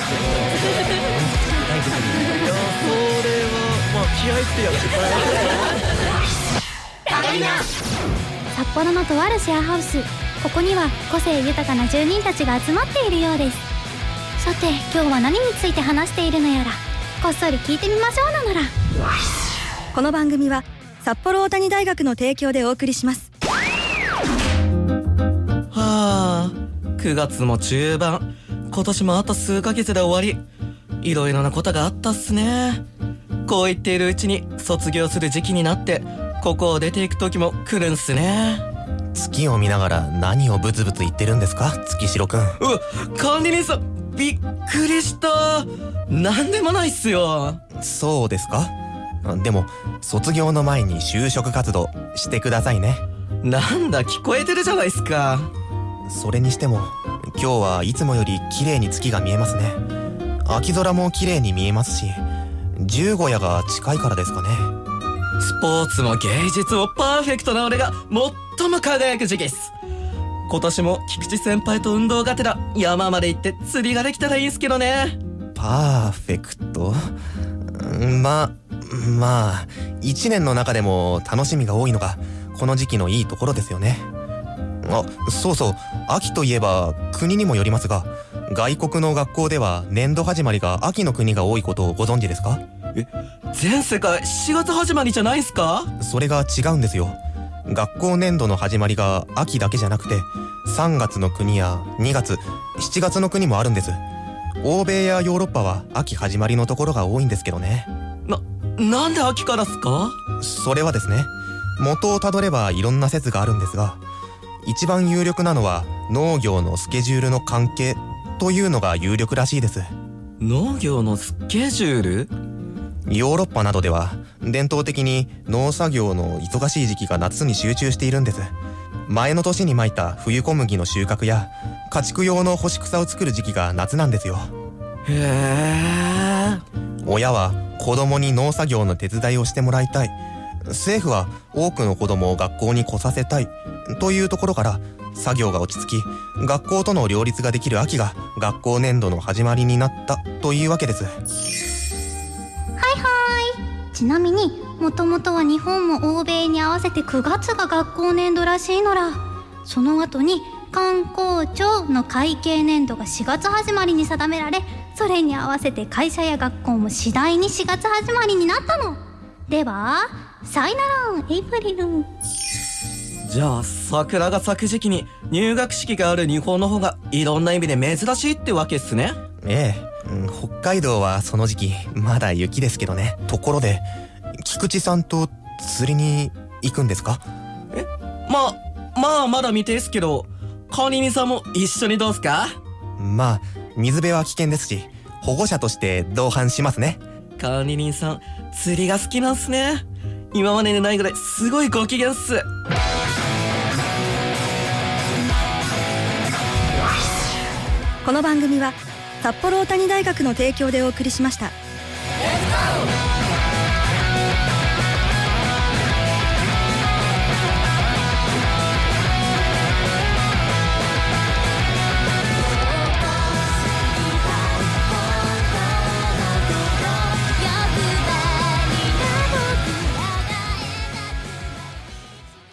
まあ気合いってやつ札幌のとあるシェアハウス、ここには個性豊かな住人たちが集まっているようです。さて今日は何について話しているのやら、こっそり聞いてみましょうなのら。 この番組は札幌大谷大学の提供でお送りします。 はあ、9月も中盤、今年もあと数ヶ月で終わり。いろいろなことがあったっすね。こう言っているうちに卒業する時期になって、ここを出ていく時も来るんすね。 月を見ながら何をブツブツ言ってるんですか、月城くん。 管理人さん、びっくりした。なんでもないっすよ。 そうですか。でも卒業の前に就職活動してくださいね。 なんだ、聞こえてるじゃないっすか。 それにしても今日はいつもより綺麗に月が見えますね。秋空も綺麗に見えますし、十五夜が近いからですかね。 スポーツも芸術もパーフェクトな俺が最も輝く時期っす。今年も菊池先輩と運動がてら山まで行って釣りができたらいいんすけどね。 パーフェクト？まあ一年の中でも楽しみが多いのがこの時期のいいところですよね。あ、そうそう、秋といえば国にもよりますが、外国の学校では年度始まりが秋の国が多いことをご存知ですか？ 全世界4月始まりじゃないっすか？ それが違うんですよ。学校年度の始まりが秋だけじゃなくて、3月の国や2月、7月の国もあるんです。欧米やヨーロッパは秋始まりのところが多いんですけどね。 なんで秋からっすか？ それはですね、元をたどればいろんな説があるんですが、一番有力なのは農業のスケジュールの関係というのが有力らしいです。 農業のスケジュール？ ヨーロッパなどでは伝統的に農作業の忙しい時期が夏に集中しているんです。前の年にまいた冬小麦の収穫や家畜用の干し草を作る時期が夏なんですよ。 へえ。 親は子供に農作業の手伝いをしてもらいたい、政府は多くの子供を学校に来させたいというところから、作業が落ち着き学校との両立ができる秋が学校年度の始まりになったというわけです。 ちなみにもともとは日本も欧米に合わせて9月が学校年度らしいのら。その後に観光庁の会計年度が4月始まりに定められ、それに合わせて会社や学校も次第に4月始まりになったのでは、さいならエイプリル。 じゃあ桜が咲く時期に入学式がある日本の方がいろんな意味で珍しいってわけっすね。 ええ、北海道はその時期まだ雪ですけどね。ところで菊池さんと釣りに行くんですか？ まだ未定っすけど、管理人さんも一緒にどうすか？ まあ水辺は危険ですし、保護者として同伴しますね。 管理人さん釣りが好きなんすね。今までにないぐらいすごいご機嫌っす。 この番組は札幌大谷大学の提供でお送りしました。